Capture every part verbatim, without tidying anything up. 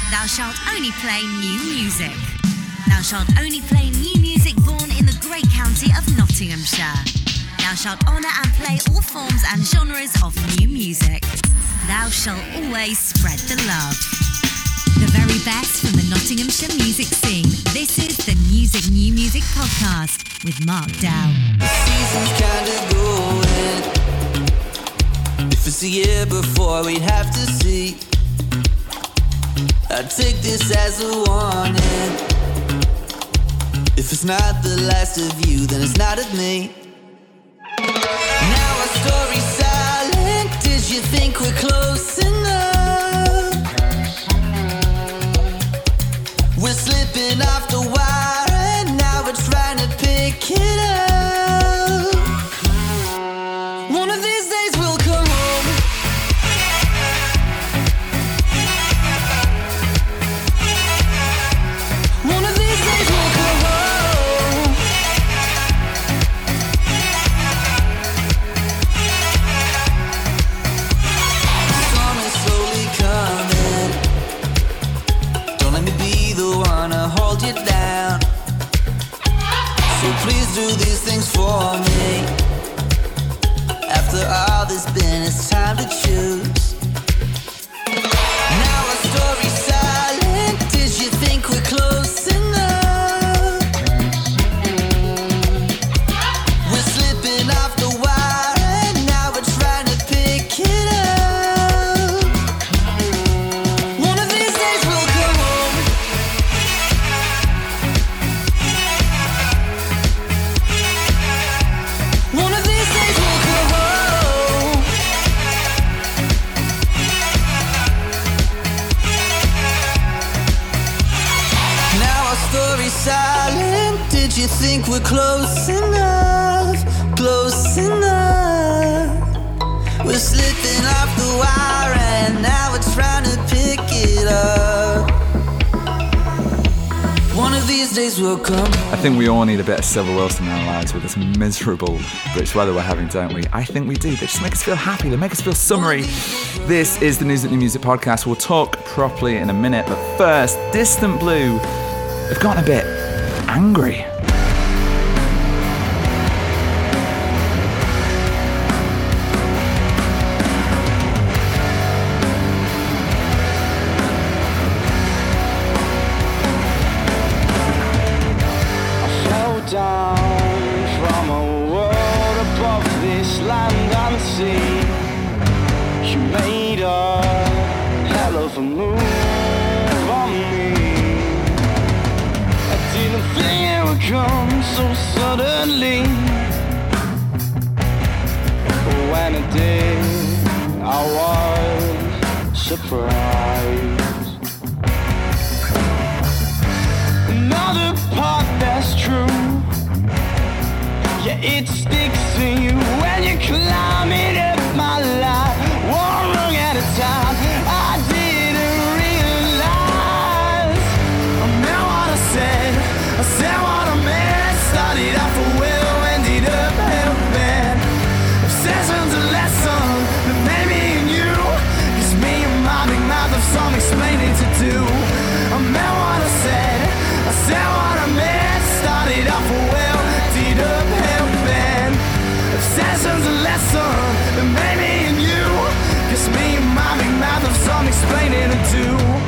Thou shalt only play new music. Thou shalt only play new music born in the great county of Nottinghamshire. Thou shalt honour and play all forms and genres of new music. Thou shalt always spread the love. The very best from the Nottinghamshire music scene. This is the Music New Music Podcast with Mark Dow. The season's kinda going. If it's a year before, we'd have to see. I'd take this as a warning. If it's not the last of you, then it's not of me. Now our story's silent. Did you think we're close enough? We're slipping off the wire and now we're trying to pick it up. One of these days we'll come home. One of these days we'll come home. The storm is slowly coming. Don't let me be the one to hold you down. So please do these things for me. After all there's been, it's time to choose. Now our story's silent. Did you think we're close enough? We're slipping off the wire and now we're trying to pick it up. One of these days we'll come home. One of these days we'll come home. Now our story's silent. Did you think we're close enough? Close enough. We're slipping off the wire and now we're trying to pick it up. One of these days will come. I think we all need a bit of Sylvia Wilson in our lives with this miserable British weather we're having, don't we? I think we do. They just make us feel happy. They make us feel summery. This is the Music New Music Podcast. We'll talk properly in a minute. But first, Distant Blue have gotten a bit angry. Down from a world above this land and sea. You made a hell of a move on me. I didn't think it would come so suddenly, but when it did, I was surprised. Another part that's true. Yeah, it sticks to you when you're climbing up my life, one rung at a time. I didn't realize I meant what I said, I said what I meant. Started off a will, ended up helping. Obsession's a lesson that made me and you. Cause me and my big mouth have some explaining to do. I meant what I said, I said what I meant. Started off a will, ended up helping. Obsession's a lesson that made me and you. Cause me and my big mouth have some explaining to do.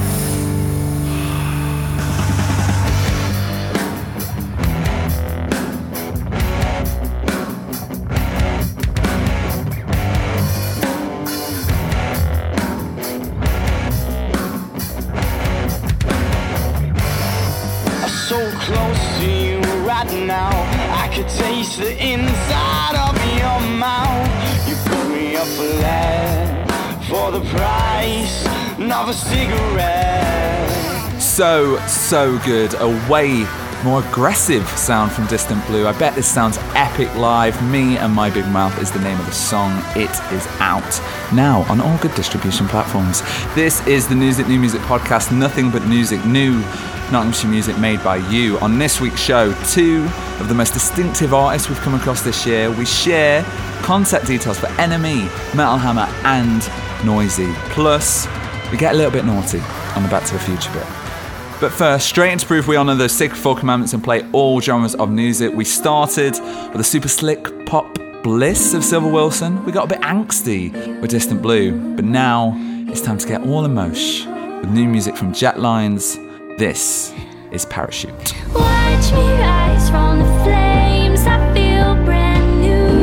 So close to you right now, I could taste the inside of your mouth. You put me up for lead for the price of a cigarette. So, so good. A way more aggressive sound from Distant Blue. I bet this sounds epic live. Me and My Big Mouth is the name of the song. It is out now on all good distribution platforms. This is the Music New Music Podcast. Nothing but music, new Nottinghamshire music made by you. On this week's show, two of the most distinctive artists we've come across this year. We share concept details for N M E, Metal Hammer and Noisy. Plus, we get a little bit naughty. on the Back to the Future bit. But first, straight into proof we honour those sacred four commandments and play all genres of music. We started with the super slick pop bliss of Silver Wilson. We got a bit angsty with Distant Blue, but now it's time to get all emotion with new music from Jetlines. This is Parachute. Watch me rise from the flames, I feel brand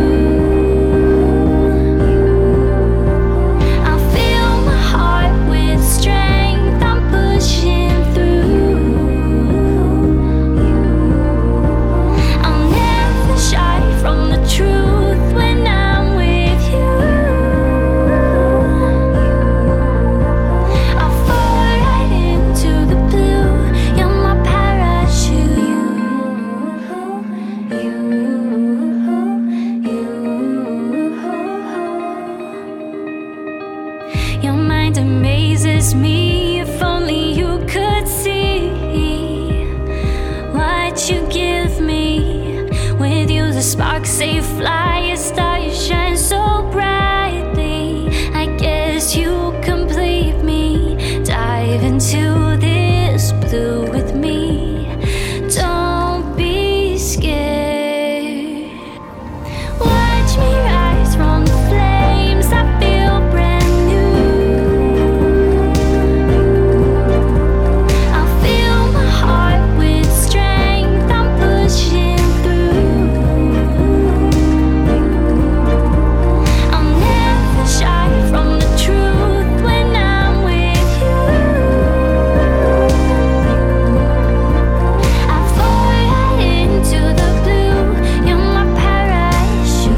new. I fill my heart with strength, I'm pushing through. I'll never shy from the truth when I'm with you. I'll fall right into the blue, you're my parachute. Your mind amazes me, if only you could see what you give me. With you the sparks they fly, a star you shine so brightly. I guess you complete me, dive into this blue with me. Don't be scared. Watch me rise from the flames, I feel brand new. I fill my heart with strength, I'm pushing through. I'll never shy from the truth when I'm with you. I fall right into the blue, you're my parachute.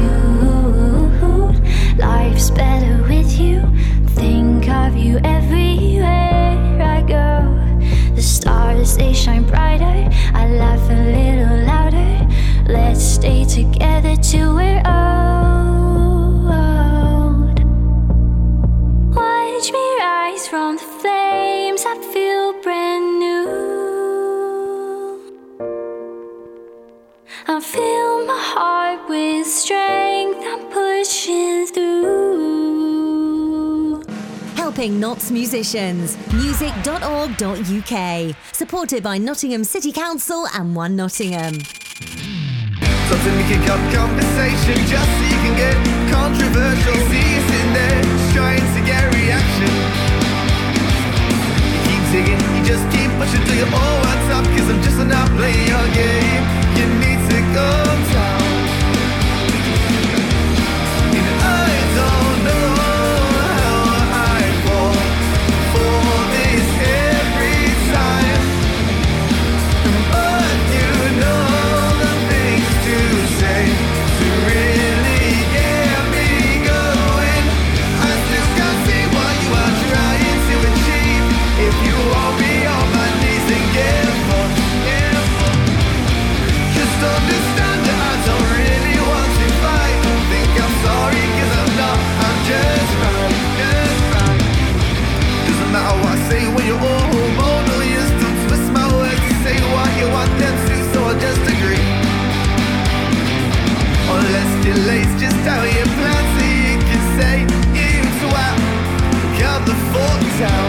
Life's better with you, think of you everywhere I go. The stars, they shine brighter, I laugh a little louder. Let's stay together till we're old. Watch me rise from the flames, I feel brand new. I fill my heart with strength, I'm pushing through. Helping Notts musicians. music dot org dot U K. Supported by Nottingham City Council and One Nottingham. Something we kick up conversation just so you can get controversial. See you sitting there trying to get a reaction. You keep digging, you just keep pushing till you're all what's up. Cause I'm just not playing your game. You need to go down. And I don't know how I fall for this every time. But you know the things to say to really get me going. I still can't see what you are trying to achieve. If you won't be on my knees and get fucked, get fucked. Just understand that I don't really want to fight. Don't think I'm sorry cause I'm not, I'm just right, just right. Doesn't matter what I say when you're all hormonal, you still twist my words to say what you want them to, so I'll just agree. Or less delays, just how you plan so you can say you twat, come the fuck down.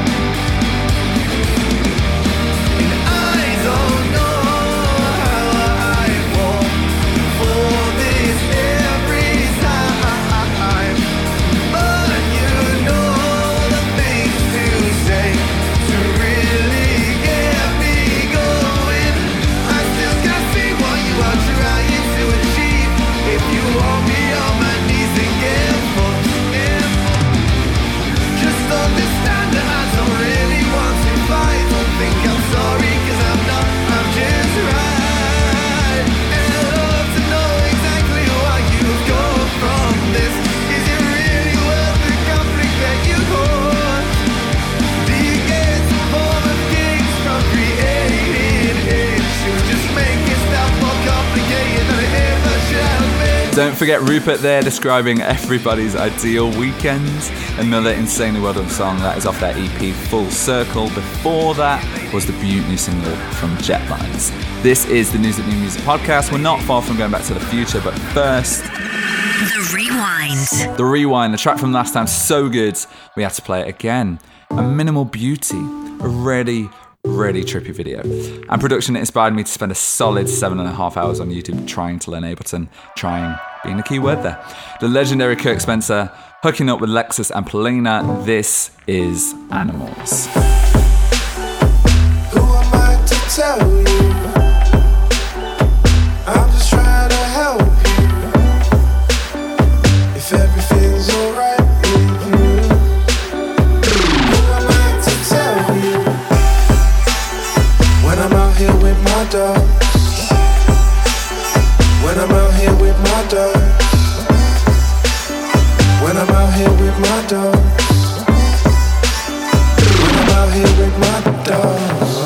And I don't know how I fall for this every time. But you know the things to say to really get me going. I still can't see what you are trying to achieve. If you want me on my knees and get fucked, get fucked. Just understand that I don't really want to fight. Don't think I'm sorry cause I'm not, I'm just right. And I'd love to know exactly what you've got from this. Is it really worth the conflict that you cause? Do you get some form of gigs from creating issues? Just making stuff more complicated than it ever should have been. Don't forget Rupert there describing everybody's ideal weekend. Another insanely well done song that is off their E P Full Circle. Before that was the Butte new single from Jetlines. This is the News at New Music podcast. We're not far from going back to the future, but first, The Rewind. the Rewind, the track from last time, so good we had to play it again. A Minimal Beauty a really, really trippy video. And production inspired me to spend a solid seven and a half hours on YouTube trying to learn Ableton, trying being the key word there. The legendary Kirk Spencer hooking up with Lexus and Polina. This is Animals. Who am I to tell you? I'm just trying to help you. If everything's alright with you, who am I to tell you? When I'm out here with my dogs, when I'm out here with my dogs, when I'm out here with my dogs, when I'm out here with my dogs,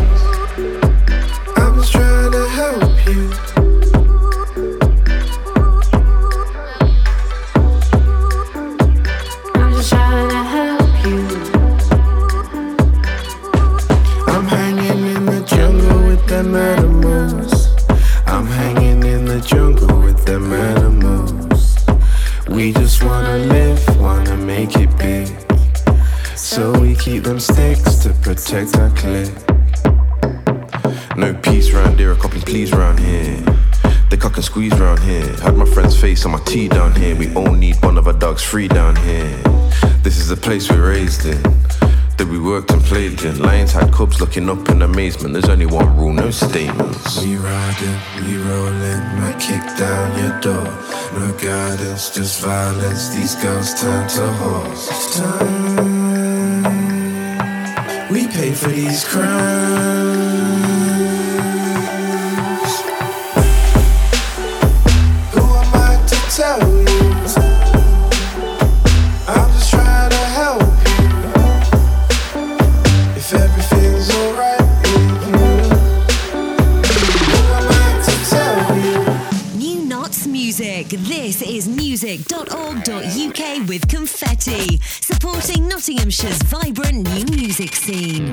I'm just trying to help you. I'm just trying to help you. I'm hanging in the jungle with them animals. I'm hanging in the jungle with them animals. We just wanna live, wanna make it big. So we keep them sticks to protect our clique. No peace round here, a copy please round here. They cock and squeeze round here. Had my friend's face on my tea down here. We all need one of our dogs free down here. This is the place we're raised in, that we worked and played in. Lions had cubs looking up in amazement. There's only one rule, no statements. We riding, we rolling, might kick down your door. No guidance, just violence. These girls turn to whores. It's time we pay for these crimes. Who am I to tell you? I'm just trying to help you. If everything's alright with you, who am I to tell you? New Knots Music. This is music dot org dot U K with Confetti, supporting Nottinghamshire's vibrant new music scene.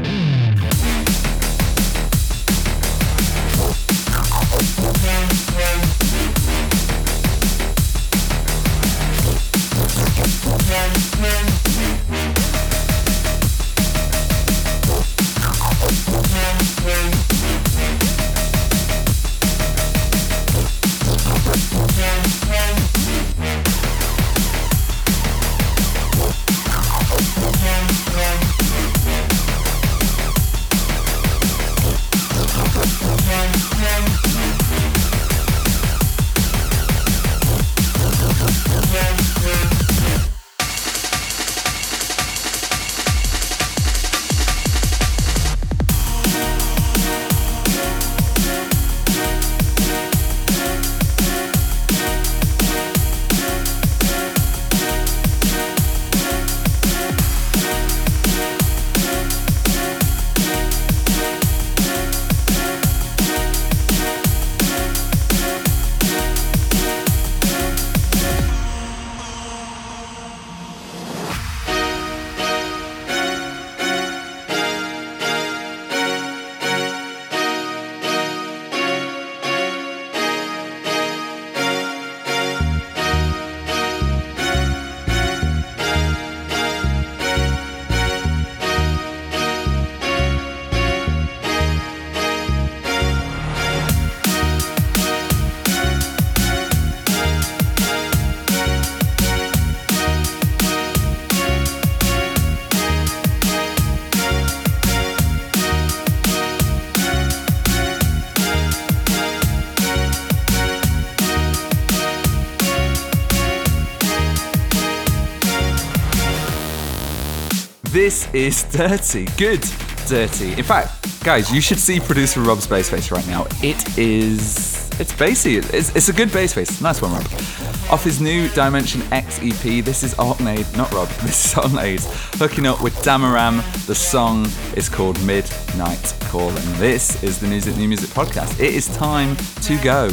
This is dirty. Good dirty. In fact, guys, you should see producer Rob's bass face right now. It is... It's bassy. It's, it's a good bass face. Nice one, Rob. Off his new Dimension X E P, this is Altnade, not Rob, this is Altnade, hooking up with Damaram. The song is called Midnight Call, and this is the Music New Music podcast. It is time to go.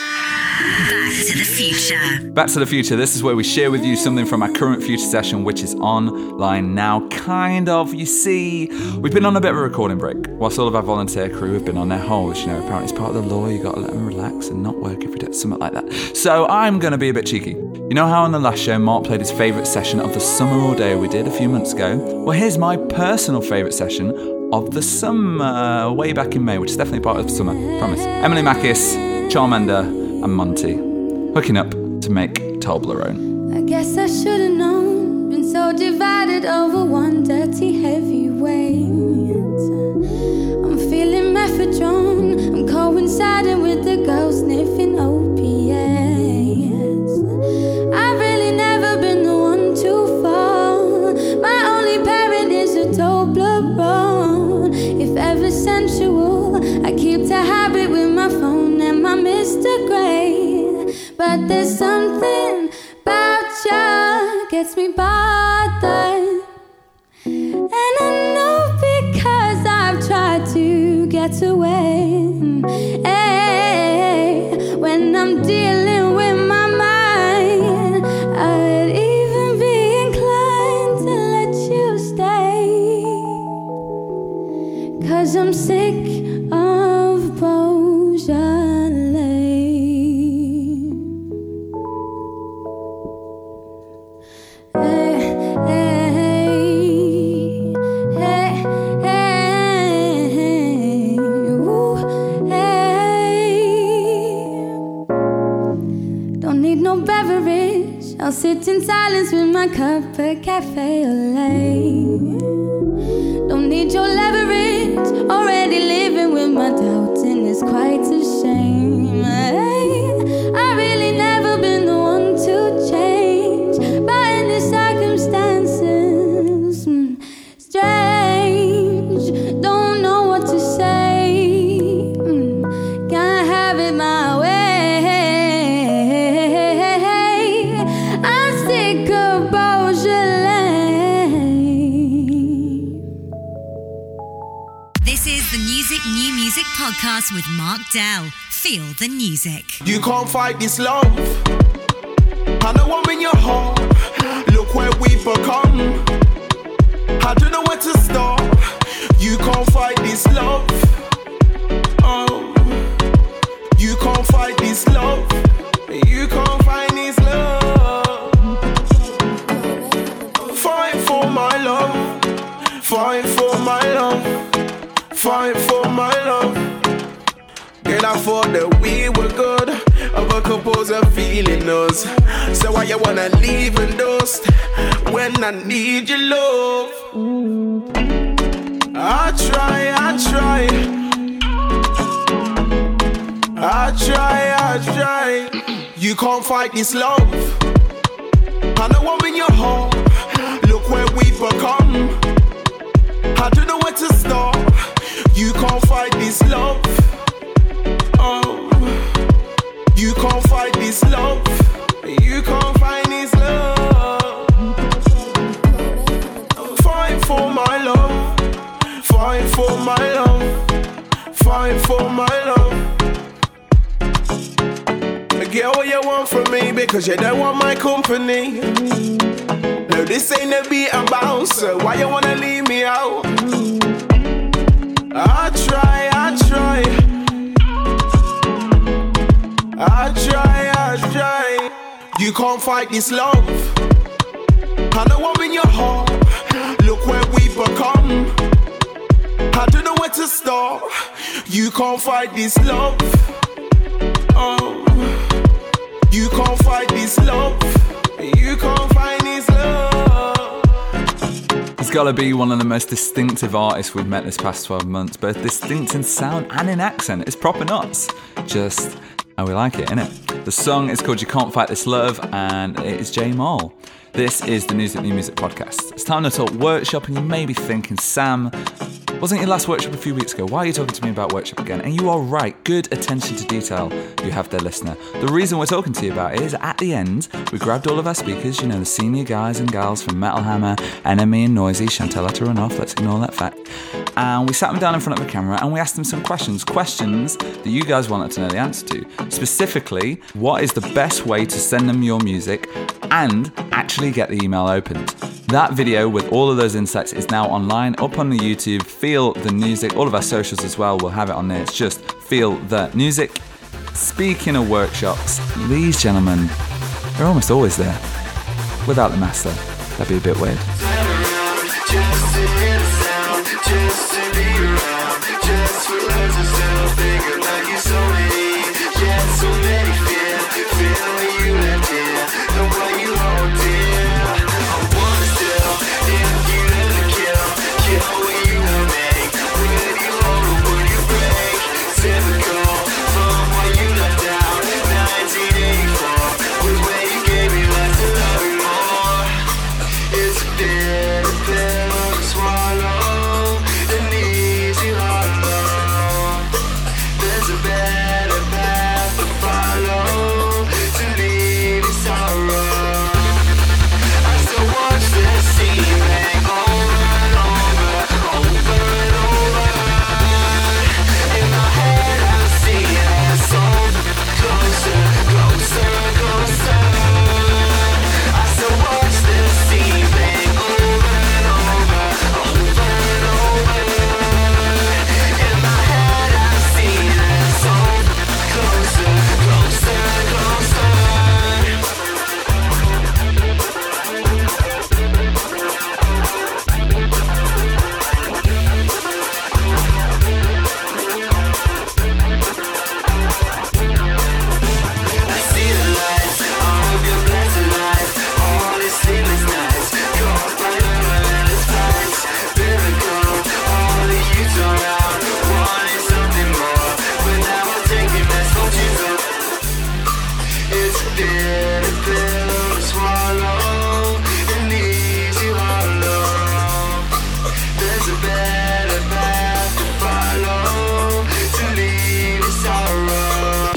Back to the future. Back to the future. This is where we share with you something from our current future session, which is online now. Kind of. You see, we've been on a bit of a recording break, whilst all of our volunteer crew have been on their holes. You know, apparently it's part of the law. You got to let them relax and not work every day, something like that. So I'm going to be a bit cheeky. You know how on the last show Mark played his favourite session of the Summer All Day we did a few months ago? Well, here's my personal favourite session of the summer, way back in May, which is definitely part of the summer, promise. Emily Mackis, Charmander, and Monty hooking up to make Toblerone. I guess I should have known, been so divided over one dirty heavy weight. I'm feeling methadone, I'm coinciding with the girl sniffing opiates. I've really never been the one to fall. My only parent is a Toblerone. If ever sensual, I keep the habit with my phone and my Mister Grey. But there's something about you gets me bothered, and I know because I've tried to get away. Hey, when I'm dealing with my mind, I'd even be inclined to let you stay. 'Cause I'm sick of Beaujolais. I'll sit in silence with my cup of cafe au lait. Don't need your leverage, already living with my doubts, and it's quite a shame. I've really never been the one to change, but in these circumstances, strange, don't know what to say. Can't have it my way. New Music Podcast with Mark Dell. Feel the music. You can't fight this love. I know I'm in your heart. Look where we've become. I don't know where to start. You can't fight this love. Oh, you can't fight this love. You can't find this love. Fight for my love. Fight for my love. Fight for my love. Girl, I thought that we were good. Other couples are feeling us. So why you wanna leave and dust when I need your love? I try, I try. I try, I try. You can't fight this love. I know I'm in your heart. Look where we've become. I don't know where to start. You can't fight this love. Oh, you can't fight this love. You can't find this love. Fight for my love. Fight for my love. Fight for my love. Get what you want from me because you don't want my company. No, this ain't a beat and bouncer. Why you wanna leave me out? I try, I try. I try, I try. You can't fight this love. I know I'm in your heart. Look where we've become. I don't know where to start. You can't fight this love. Oh, you can't fight this love. You can't find this love. He's got to be one of the most distinctive artists we've met this past twelve months, both distinct in sound and in accent. It's proper nuts. Just how we like it, innit? The song is called You Can't Fight This Love, and it is J Mall. This is the Music New Music podcast. It's time to talk workshop, and you may be thinking, Sam, wasn't your last workshop a few weeks ago? Why are you talking to me about workshop again? And you are right. Good attention to detail you have there, listener. The reason we're talking to you about it is at the end, we grabbed all of our speakers, you know, the senior guys and gals from Metal Hammer, Enemy and Noisy, Chantel had to run off, let's ignore that fact. And we sat them down in front of a camera and we asked them some questions. Questions that you guys wanted to know the answer to. Specifically, what is the best way to send them your music and actually get the email opened? That video with all of those insights is now online, up on the YouTube. Feel the Music, all of our socials as well, we'll have it on there. It's just Feel the Music. Speaking of workshops, these gentlemen, they're almost always there. Without the master, that'd be a bit weird. just to be around, just for her to still think about you. So many, yeah, so many fear, fear when you left here, the way you hold dear. I wanna still, if you ever kill, kill when you don't make, would you hold or would you break? Typical from what you left out, nineteen eighty-four was when you gave me less to love you more. It's a bitter pill to swallow, it needs you hollow. There's a better path to follow, to leave you sorrow. I still watch this scene bang over and over, over and over. In my head I see us so closer, closer, closer. I still watch this scene bang over and over, over and over. In my head I see us so closer, closer, closer. I see the lights, all of your blessed life, all these sleepless nights, caused by your relentless fights. Biblical, all that you turn out, wanting something more, but now I'm taking this from Jesus. It's a bitter pill to swallow, it needs you hollow. There's a better path to follow, to leave you sorrow.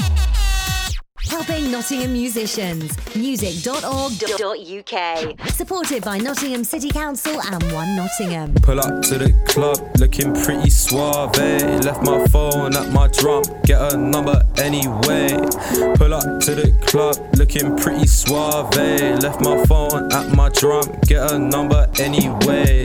Helping Nottingham musicians. music dot org dot U K. Supported by Nottingham City Council and One Nottingham. Pull up to the club, looking pretty suave. Left my phone at my drum, get a number anyway. Pull up to the club, looking pretty suave. Left my phone at my drum, get a number anyway.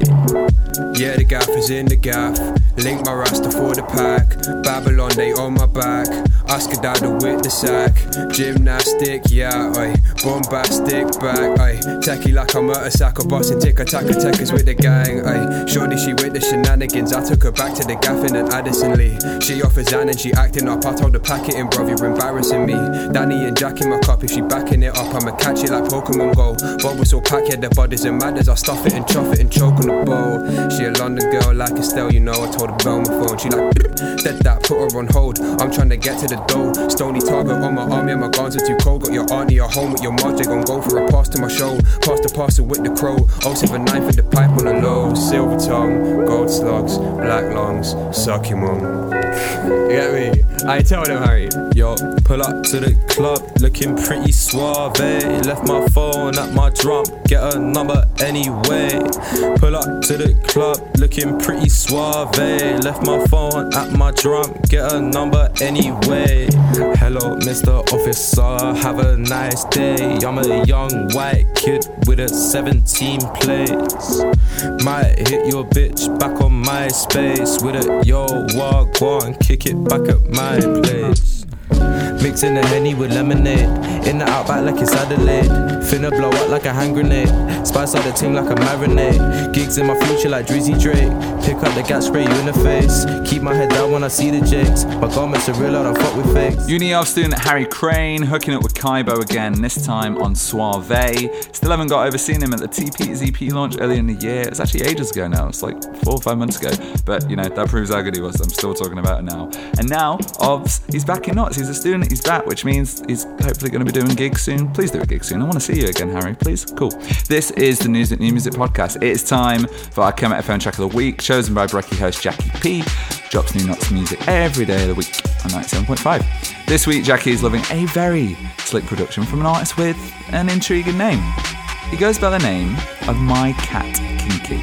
Yeah, the gaff is in the gaff. Link my rasta for the pack. Babylon, they on my back. Oscar Dada with the sack. Gymnastic, yeah, oi. Bombastic back, oi. Techie like I'm at a sack of bossing ticker tacker techers with the gang, oi. Shorty, she with the shenanigans. I took her back to the gaffin and Addison Lee. She offers Zan and she acting up. I told her pack it in, bruv, you're embarrassing me. Danny and Jack in my cup, if she backing it up, I'ma catch it like Pokemon Go. Bob was all pack, yeah, the bodies and matters. I stuff it and chuff it and choke on the bowl. She a London girl like Estelle, you know. I told her bell my phone. She like dead that, put her on hold. I'm trying to get to the dough. Stony target on my arm, yeah, my guns are too cold. Got your auntie at home with your mod, they gon' go for a pass to my show. Pass the parcel with the crow. oh seven nine for the pipe on the low. Silver tongue, gold slugs, black lungs, suck him on. You get me? I tell them, Harry. Yo, pull up to the club, looking pretty suave. Left my phone at my drum, get a number anyway. Pull up to the club, looking pretty suave. Left my phone at my drum, get a number anyway. Hello, Mister Officer, have a nice day. I'm a young white kid with a seventeen plates. Might hit your bitch back on MySpace with a yo, walk on, kick it back at my place. Mixing the Henny with lemonade, in the outback like it's Adelaide. Finna blow up like a hand grenade, spice out the ting like a marinade. Gigs in my future like Drizzy Drake, pick up the gas, spray you in the face. Keep my head down when I see the jakes, my garments are real, I don't fuck with fakes. Uni Elf student Harry Crane hooking up with Kaibo again, this time on Suave. Still haven't got over seeing him at the T P Z P launch earlier in the year. It's actually ages ago now, it's like four or five months ago. But you know, that proves how good he was, I'm still talking about it now. And now, Ovs, he's back in Knots, he's a student, he's back, which means he's hopefully going to be doing gigs soon. Please do a gig soon, I want to see you again, Harry, please. Cool. This is the News at New Music podcast. It is time for our Kermit F M track of the week, chosen by Brekkie host Jackie P. Drops new Knots music every day of the week on ninety-seven point five. This week, Jackie is loving a very slick production from an artist with an intriguing name. He goes by the name of My Cat Kinky.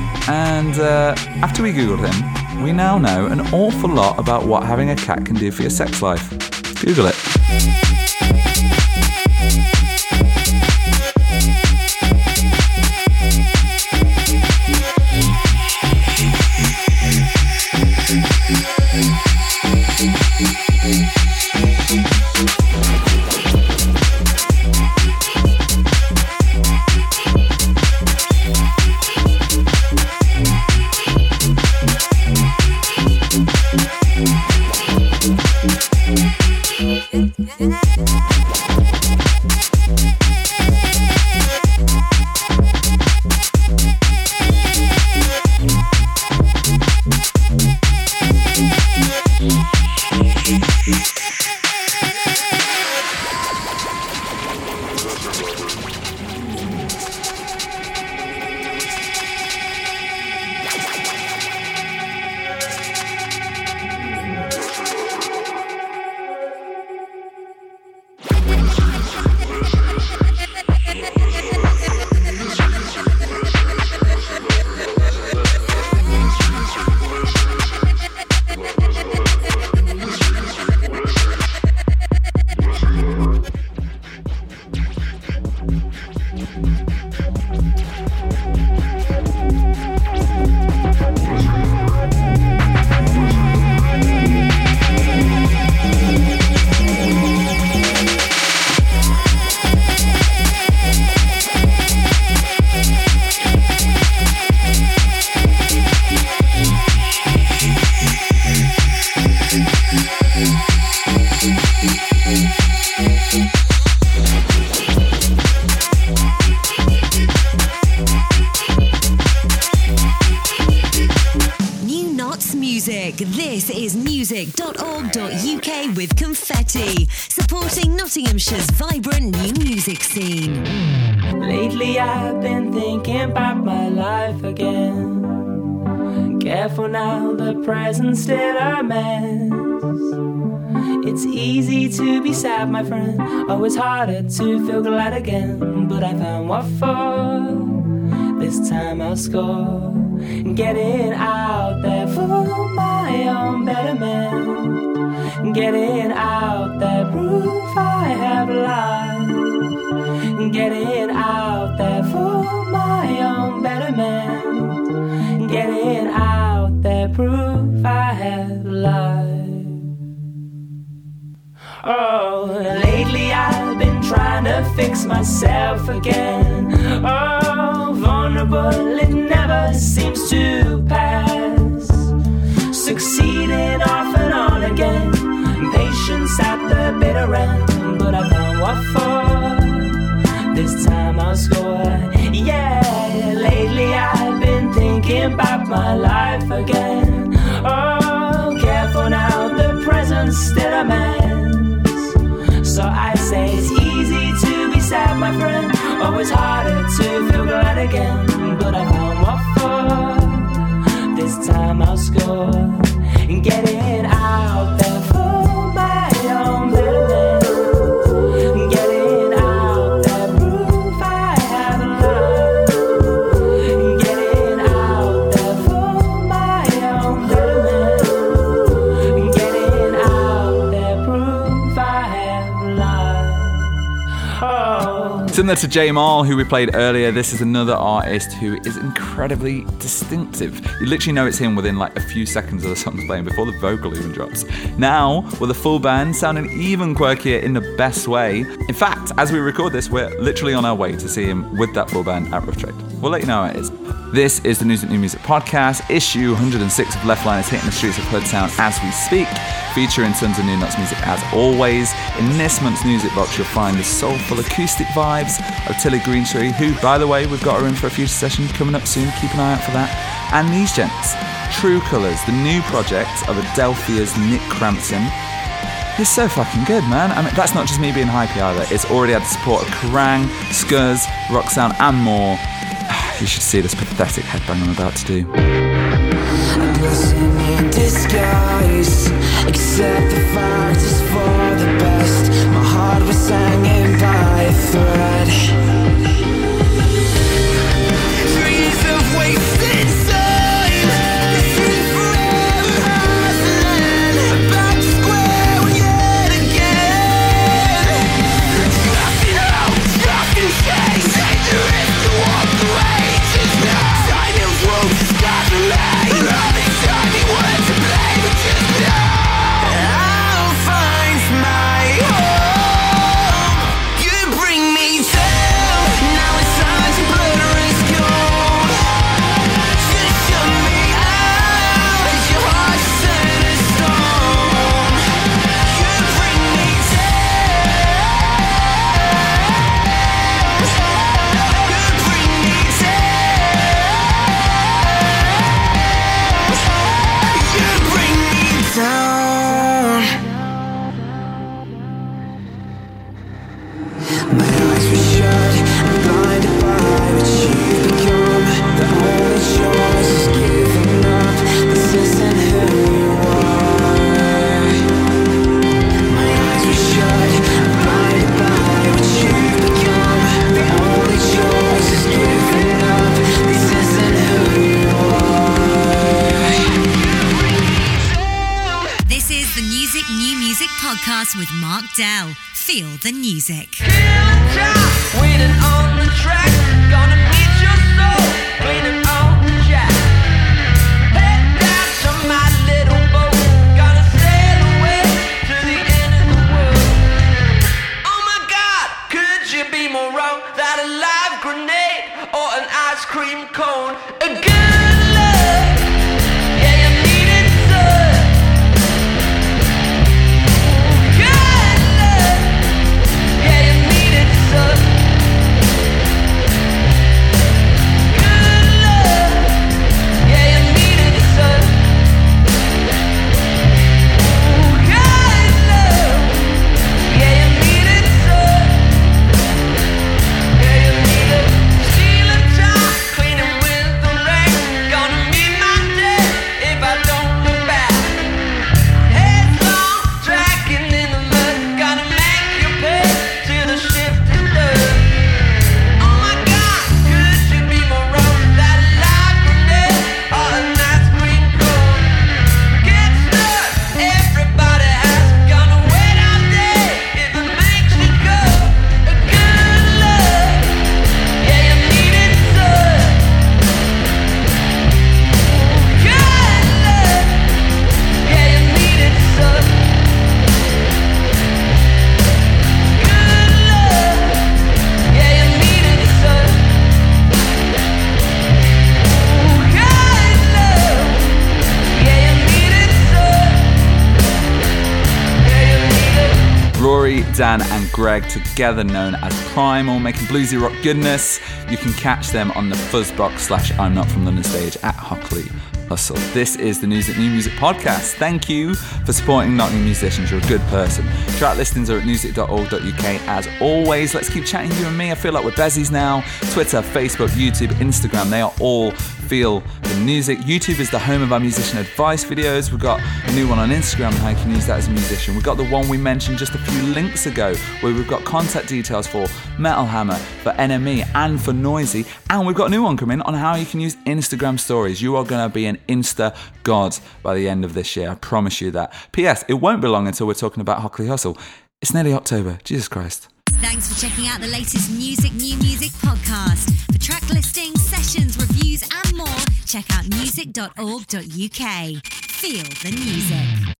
And uh, after we googled him, we now know an awful lot about what having a cat can do for your sex life. Google it. Notts Music. This is music dot org dot U K with Confetti, supporting Nottinghamshire's vibrant new music scene. Lately I've been thinking about my life again. Careful now, the present's still a mess. It's easy to be sad, my friend. Oh, it's harder to feel glad again. But I found what for. This time I'll score. Getting out there for my own betterment. Getting out there, proof I have life. Getting out there for my own betterment. Getting out there, proof I have life. Oh, lately I've been trying to fix myself again. Oh, vulnerable, it never seems to pass. Succeeding off and on again. Patience at the bitter end. But I found what for. This time I'll score. Yeah, lately I've been thinking about my life again. Oh, careful now, the present's still a mess. So I say it's easy to be sad, my friend. Oh, it's harder to feel glad again. But I found what for. This time I'll score. And getting out there for my own betterment. Getting out there, proof I have love. Getting out there for my own betterment. Getting out there, proof I have love. Oh. Similar to Jamal, who we played earlier, this is another artist who is incredibly distinctive. You literally know it's him within like a few seconds of the song's playing, before the vocal even drops. Now, with a full band, sounding even quirkier in the best way. In fact, as we record this, we're literally on our way to see him with that full band at Rough Trade. We'll let you know how it is. This is the News at New Music podcast, issue one hundred six of Left Line is hitting the streets of Hoodtown as we speak, featuring tons of new Notts music as always. In this month's music box, you'll find the soulful acoustic vibes of Tilly Greentree, who, by the way, we've got her in for a future session coming up soon. Keep an eye out for that. And these gents, True Colours, the new project of Adelphia's Nick Crampton. It's so fucking good, man. I mean, that's not just me being hypey either. It's already had the support of Kerrang, Scuzz, Roxanne, and more. You should see this pathetic headbang I'm about to do. A blessing in disguise, except the fact is for the best. My heart was hanging by a thread. Trees of wasted time. This is forever hustling. Back to square one yet again. Nothing out, nothing changed. Dangerous to walk the way. Time and road to start the lane. All the time you want to play, but just know I'll find my home. You bring me down. Now it's time to put a risk on. Just shut me out as your heart turns to stone. You bring me down. You bring me down. My eyes were shut, I'm blinded by what you've become. The only choice is giving up. This isn't who you are. My eyes were shut, I'm blinded by what you've become. The only choice is giving up. This isn't who you are. This is the Music New Music podcast with Mark Dell. Feel the music. Waiting on the track, gonna meet your soul, waiting on the jack. Head down to my little boat, gonna sail away to the end of the world. Oh my God, could you be more wrong than a live grenade or an ice cream cone? A good love, yeah, you need it so. Good love, yeah, you need it so. Dan and Greg, together known as Primal, making bluesy rock goodness. You can catch them on the Fuzzbox slash I'm Not From London stage at Hockley Hustle. This is the News at New Music podcast. Thank you for supporting Nottingham musicians. You're a good person. Track listings are at music dot org dot U K. As always, let's keep chatting, you and me. I feel like we're bezies now. Twitter, Facebook, YouTube, Instagram, they are all Feel the Music. YouTube is the home of our musician advice videos. We've got a new one on Instagram and how you can use that as a musician. We've got the one we mentioned just a few links ago where we've got contact details for Metal Hammer, for N M E and for Noisy. And we've got a new one coming on how you can use Instagram stories. You are going to be an Insta god by the end of this year. I promise you that. P S. It won't be long until we're talking about Hockley Hustle. It's nearly October. Jesus Christ. Thanks for checking out the latest Music New Music podcast. For track listings, sessions, reviews and more, check out music dot org dot U K. Feel the music.